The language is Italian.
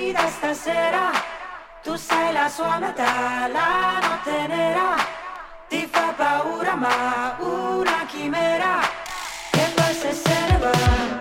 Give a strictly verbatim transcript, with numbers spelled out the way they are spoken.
sfida stasera, tu sei la sua metà, la notte nera ti fa paura ma una chimera che poi se se ne va.